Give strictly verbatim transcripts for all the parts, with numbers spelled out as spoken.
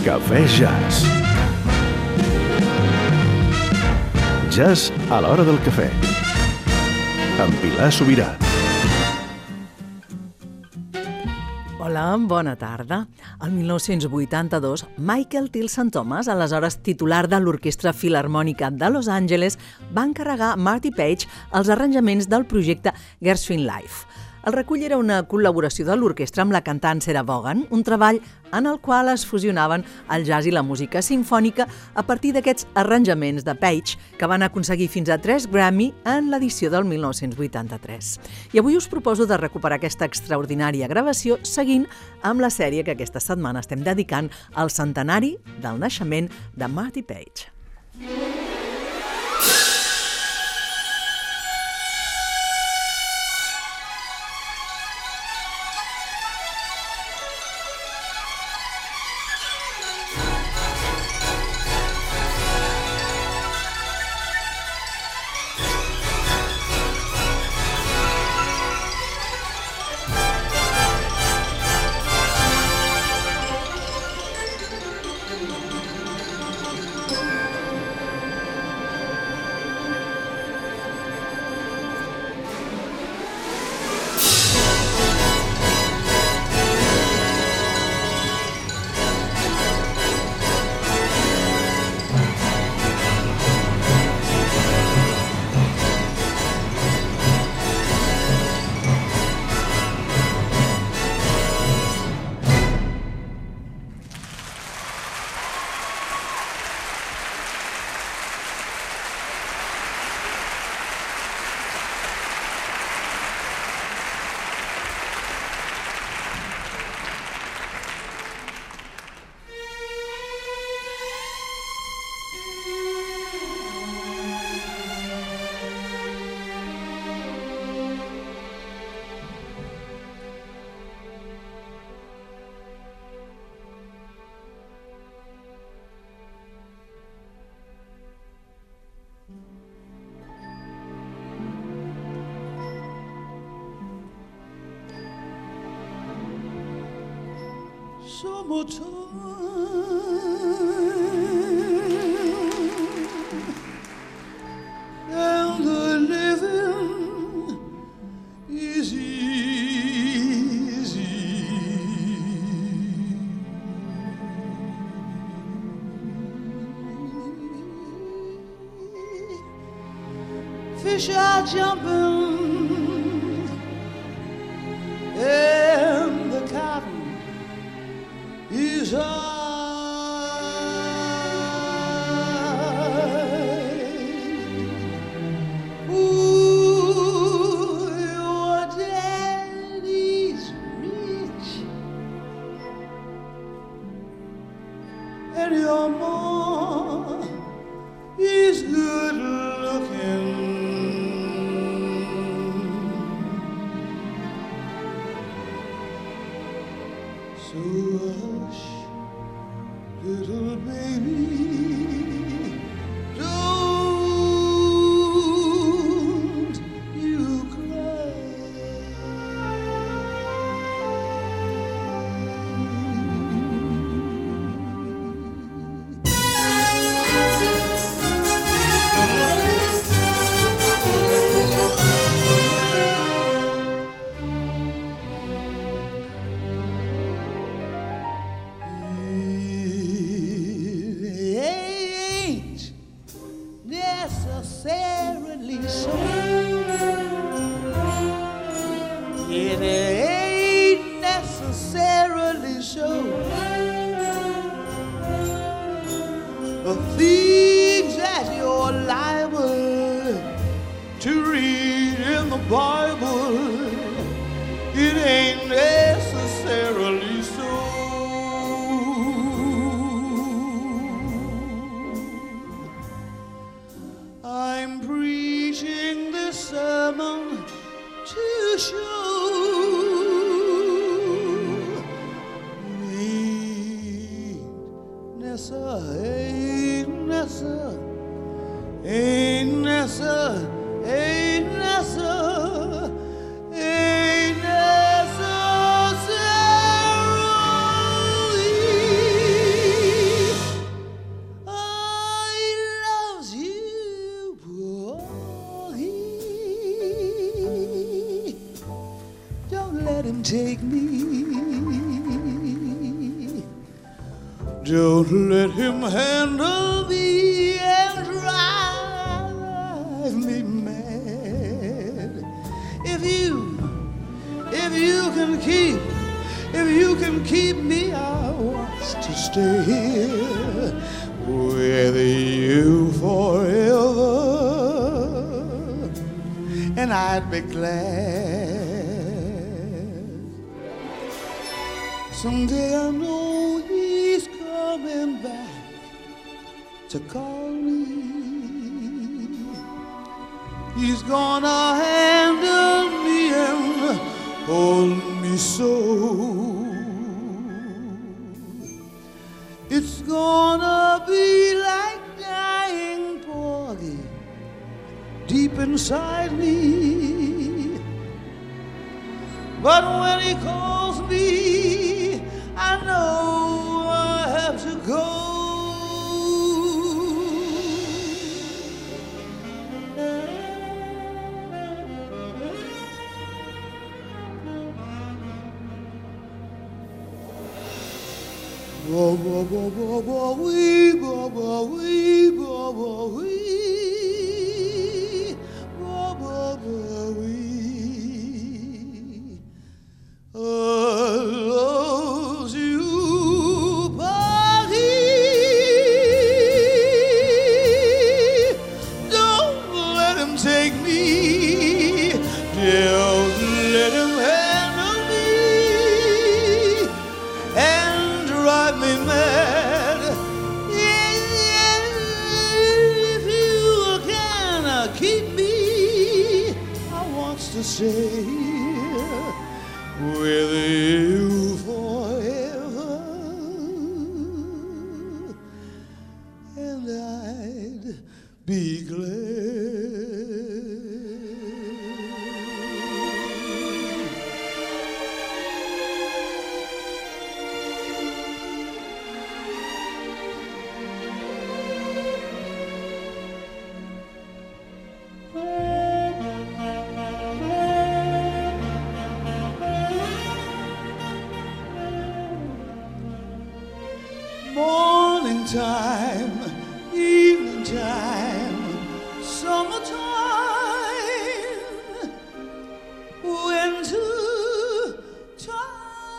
Cafè Jazz. Jazz a l'hora del cafè. Amb Pilar Sobirà. Hola, bona tarda. El mil nou-cents vuitanta-dos, Michael Tilson Thomas, aleshores titular de l'Orquestra Filharmònica de Los Angeles, va encarregar a Marty Paich els arranjaments del projecte Gershwin Live. El recull era una col·laboració de l'orquestra amb la cantant Sarah Vaughan, un treball en el qual es fusionaven el jazz i la música simfònica a partir d'aquests arranjaments de Paich, que van aconseguir fins a tres Grammy en l'edició del mil nou-cents vuitanta-tres. I avui us proposo de recuperar aquesta extraordinària gravació seguint amb la sèrie que aquesta setmana estem dedicant al centenari del naixement de Marty Paich. Summertime and the living is easy. Fish are jumping and the cotton is high. Ooh, your daddy's rich and your mom is good looking. So hush, little baby, don't you cry. Necessarily so. It ain't necessarily so. The things that you're liable to read in the Bible, it ain't necessarily so. I'm preaching this sermon to show ain't necessary, ain't necessary, ain't necessary, ain't necessary, ain't necessary. let him take me. Don't let him handle me and drive me mad. If you, if you can keep, if you can keep me, I want to stay here with you forever, and I'd be glad. Someday I know he's coming back to call me. He's gonna handle me and hold me so. It's gonna be like dying Porgy deep inside me. But when he calls me, I know I have to go. Bo bo bo bo bo wee bo bo wee bo bo wee bo bo bo wee. I love you, Porgy. Don't let him take me. Don't let him handle me and drive me mad. Yeah, if you can keep me, I want to stay with you forever, and I'd be glad. Morning time, evening time, summertime, winter time.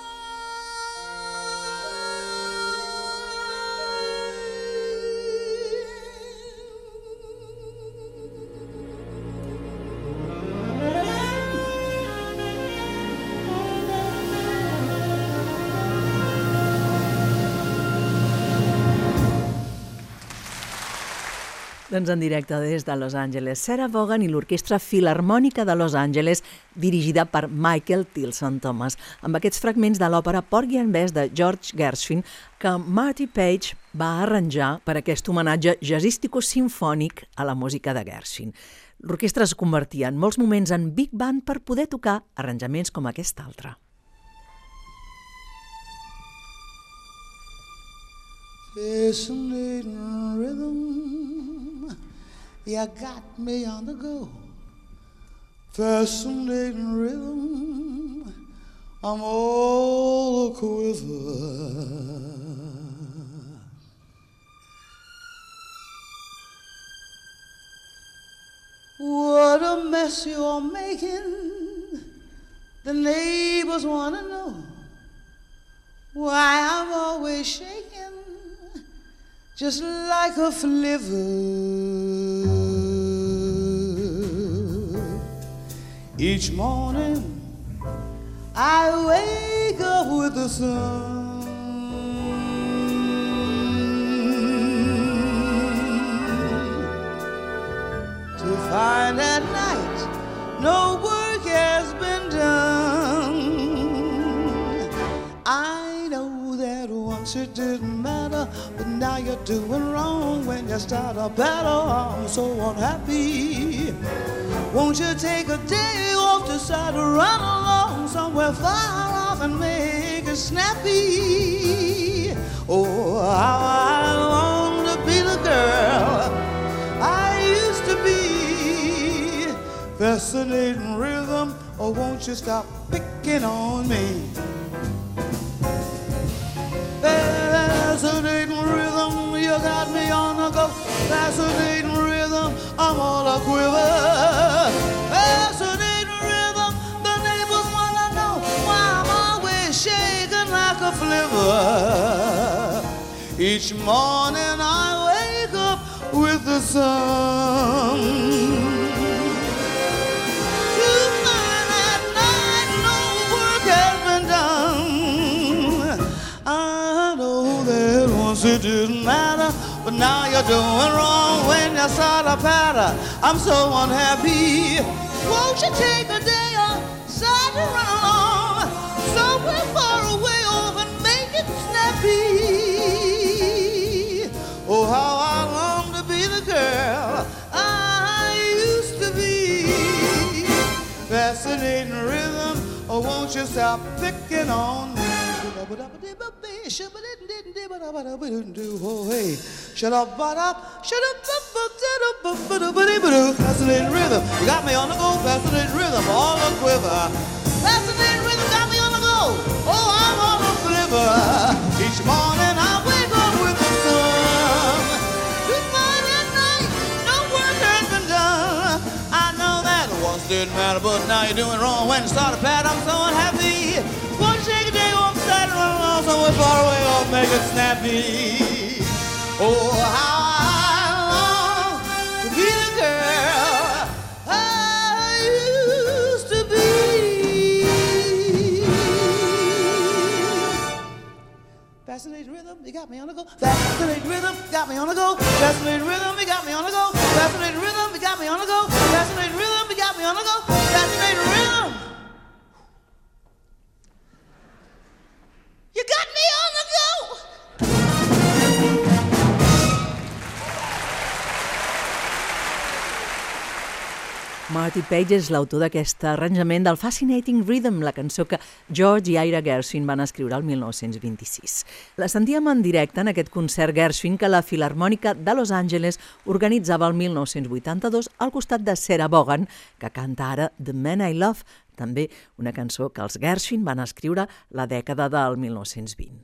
Doncs en directe des de Los Angeles, Sarah Vaughan i l'Orquestra Filharmònica de Los Angeles, dirigida per Michael Tilson Thomas, amb aquests fragments de l'òpera Porgy and Bess de George Gershwin, que Marty Page va arranjar per aquest homenatge jazzístico-simfònic a la música de Gershwin. L'orquestra es convertia en molts moments en big band per poder tocar arranjaments com aquest altre. Fascinating rhythm, you got me on the go. Fascinating rhythm, I'm all a quiver. What a mess you're making, the neighbors want to know why I'm always shaking just like a flivver. Each morning I wake up with the sun to find at night no work has been done. I know that once it didn't matter, but now you're doing wrong when you start a battle. I'm so unhappy. Won't you take a day off, decide to run along somewhere far off and make it snappy? Oh, how I want to be the girl I used to be. Fascinating rhythm, oh, won't you stop? Pick picking on me. Fascinating rhythm, you got me on the go. Fascinating rhythm, I'm all a quiver. Fascinating rhythm, the neighbors wanna know why I'm always shaking like a flivver. Each morning I wake up with the sun. Tonight at night, no work has been done. I know that once it didn't matter, but now you're doing wrong when you start a patter. I'm so unhappy. Won't you take a day outside to run along somewhere far away off and make it snappy? Oh, how I long to be the girl I used to be. Fascinating rhythm, oh, won't you stop picking on me? Oh, hey, shut up, but up, shut up, fascinating rhythm, you got me on the go. Fascinating rhythm, all a quiver. Fascinating rhythm, got me on the go. Oh, I'm on a quiver. Each morning I wake up with the sun. Goodbye at night, no work has been done. I know that once didn't matter, but now you're doing wrong. When you start a pat, I'm so unhappy. One shake a day off, side and run along somewhere far away off, make it snappy. Oh, how I long to be the girl I used to be. Fascinating rhythm, you got me on the go. Fascinating rhythm, got me on the go. Fascinating rhythm, you got me on the go. Fascinating rhythm, you got me on the go. Fascinating rhythm, you got me on the go. Fascinating rhythm. You got me on the go! Marty Page és l'autor d'aquest arranjament del Fascinating Rhythm, la cançó que George i Ira Gershwin van escriure el mil nou-cents vint-i-sis. La sentíem en directe en aquest concert Gershwin que la Filharmònica de Los Angeles organitzava el mil nou-cents vuitanta-dos al costat de Sarah Vaughan, que canta ara The Man I Love, també una cançó que els Gershwin van escriure la dècada del mil nou-cents vint.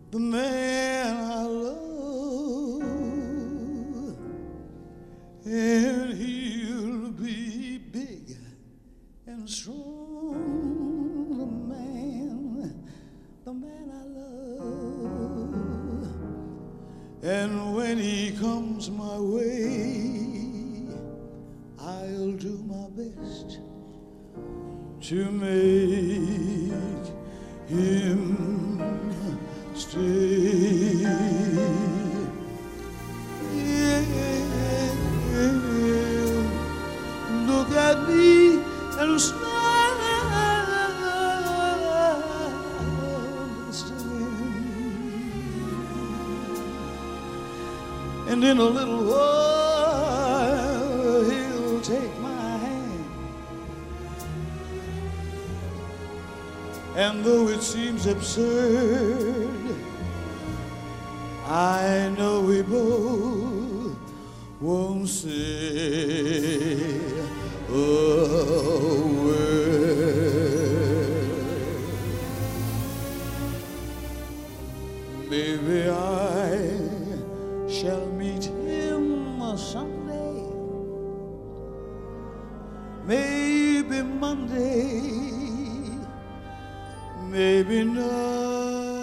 the man I love, and he'll be big and strong. The man, the man I love, and when he comes my way, I'll do my best to make him stay. Yeah, look at me and smile, and in a little while he'll take my hand. And though it seems absurd, I know we both won't say a word. Maybe I shall meet him someday, maybe Monday, maybe not.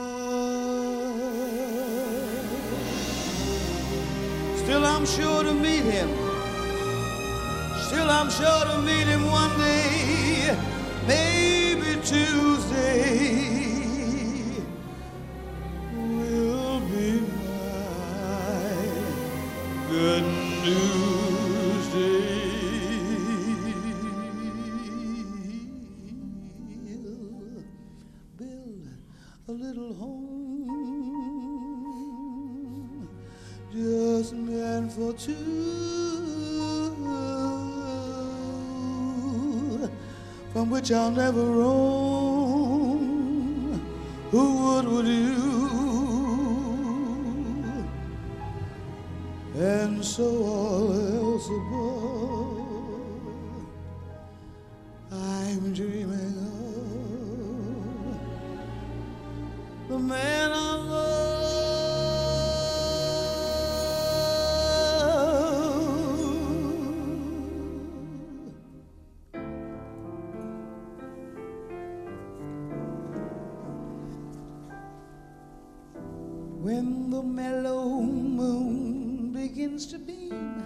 Still I'm sure to meet him. Still I'm sure to meet him one day, maybe Tuesday will be my good news day. Build a little home, just meant for two, from which I'll never roam. Who would would you? And so all else above, I'm dreaming of the man I love. When the mellow moon begins to beam,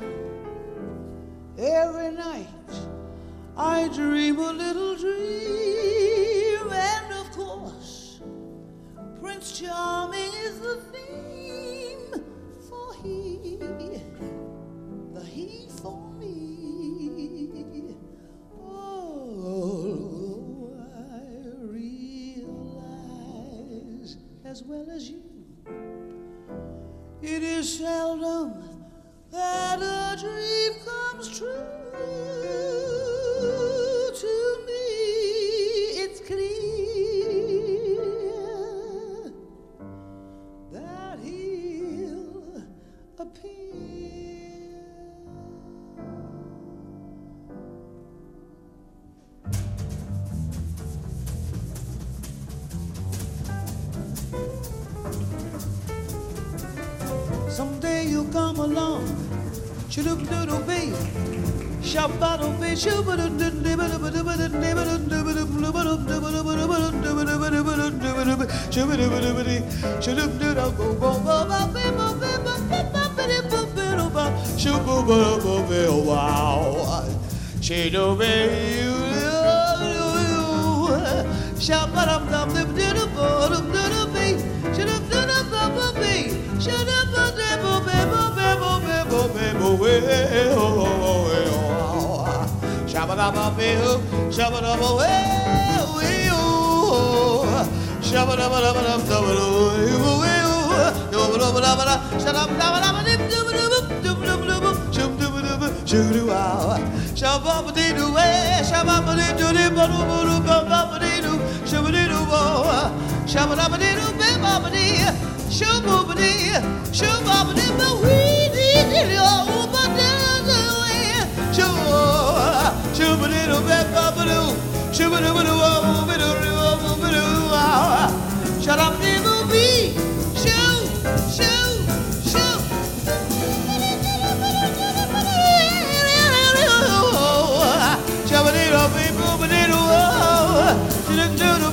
every night I dream a little dream, and of course Prince Charming is the theme, for he, the he for me. Oh, I realize as well as you, it is seldom that a dream comes true. To me, it's clear that he'll appear. Someday you'll come along, chittum doodle bee, shabbattle bee, shubba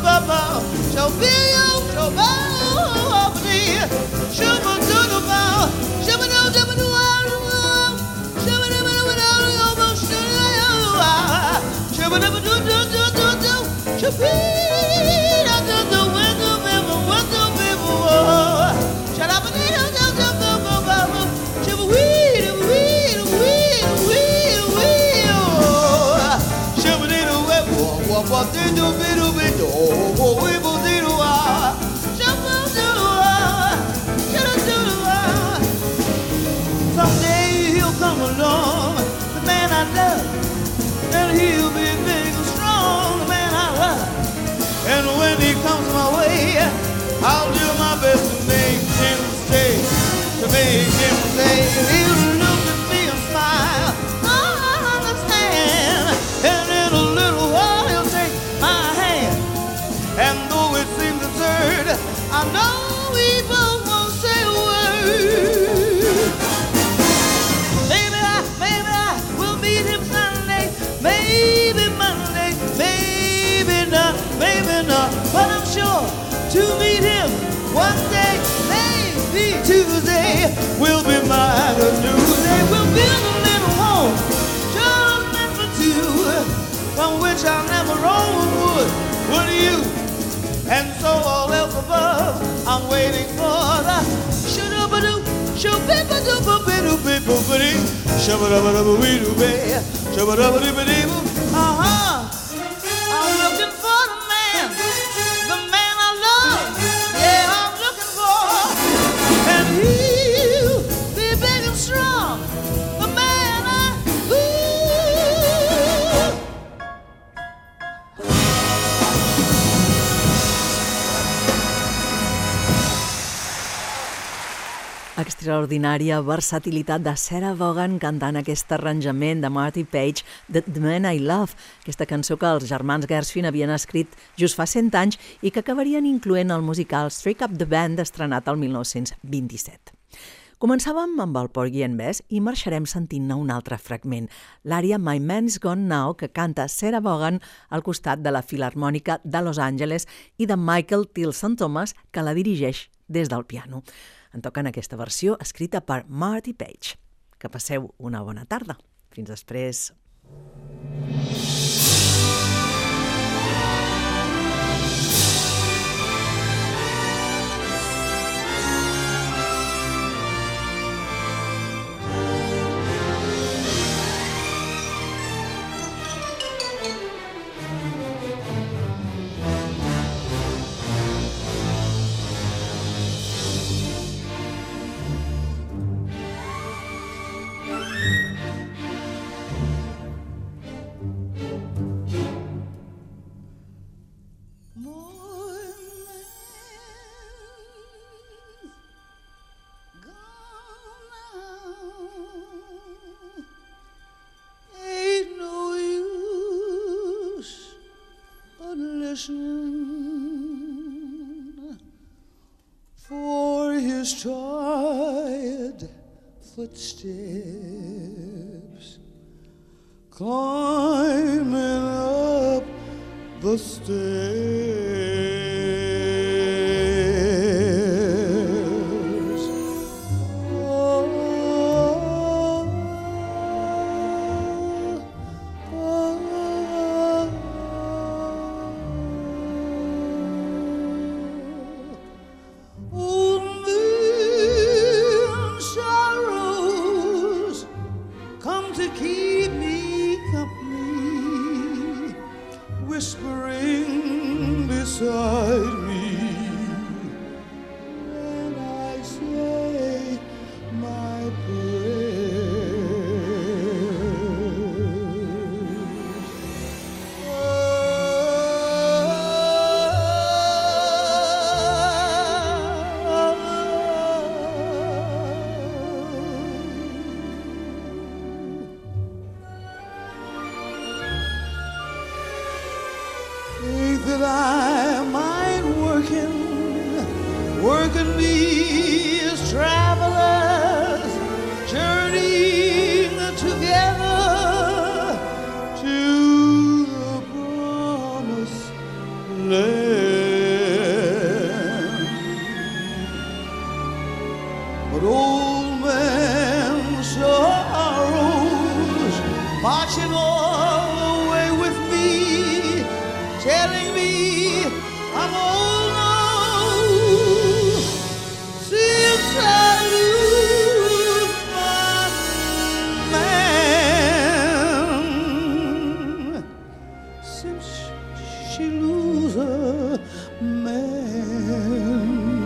bow, shall be your shall bow me. Shabba do do bow, shabba do shabba do wow, shabba do do do do, shabba do do do do do do, shabba do do when the people when the people shut up and do do do do do, shabba wee wee wee wee wee, shabba do do what what do do do do, oh we will do ah, shabba do ah, shabba do ah. Someday he'll come along, the man I love, and he'll be big and strong, the man I love. And when he comes my way, I'll do my best to make him stay, to make him stay. He'll look at me and smile, I understand. And in a little while he'll take my hand. And though it seems absurd, I know we both won't say a word. Maybe I, maybe I will meet him Sunday, maybe Monday, maybe not, maybe not. But I'm sure to meet him one day, maybe Tuesday will be mine. A Tuesday we'll build a little home, just meant for two, from which I never own would, would you? And so all else above, I'm waiting for the shoo-doo-ba-doo, shoo-bip-a-doo-ba-bidoo-bip-a-bidoo, shabba-dabba-dabba-wee-doo-bay, shabba-dabba-dee-ba-dee-boo. Uh-huh. I'm looking for the man, the man I love. Yeah, I'm looking for, and he'll be big and strong, the man I ooh. Extraordinària versatilitat de Sarah Vaughan cantant aquest arranjament de Marty Page de The Man I Love, aquesta cançó que els germans Gershwin havien escrit just fa cent anys i que acabarien incloent el musical Strike Up the Band, estrenat el mil nou-cents vint-i-set. Començàvem amb el Porgy and Bess i marxarem sentint-ne un altre fragment, l'ària My Man's Gone Now, que canta Sarah Vaughan al costat de la Filharmònica de Los Angeles i de Michael Tilson Thomas, que la dirigeix des del piano. En toquen aquesta versió escrita per Marty Page. Que passeu una bona tarda. Fins després. For his tired footsteps climbing up the stairs. Whispering beside me, and I say my that I mind working, working me as travelers, journeying together to the promised land. marching all the way with me, telling me I'm old now since I lose my man, since she lose her man.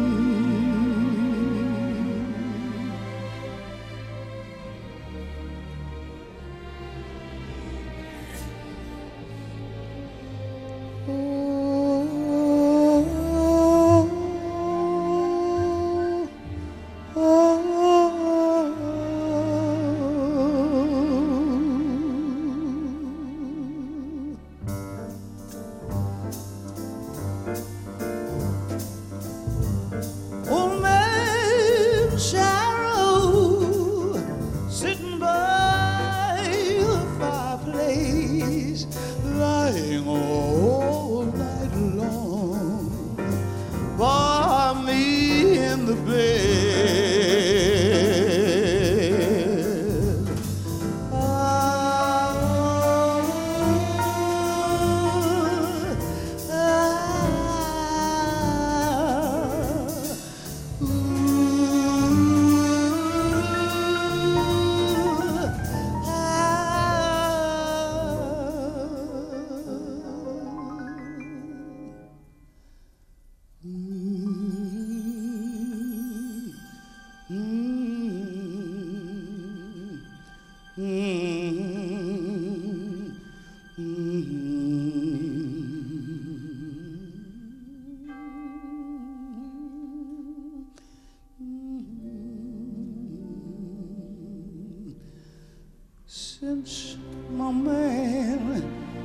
Since my man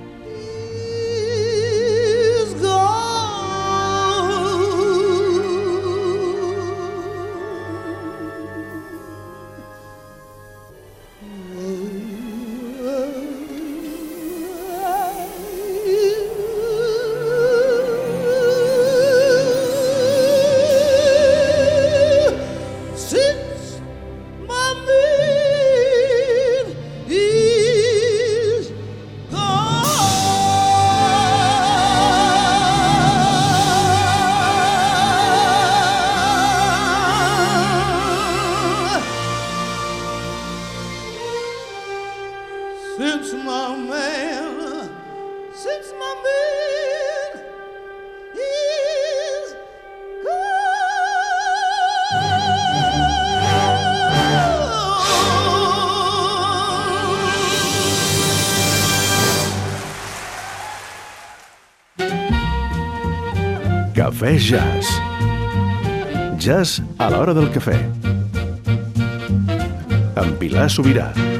is gone, since my man is since my man, since my man is gone. Cafè Jazz. Jazz a l'hora del cafè. Amb Pilar Sobirà.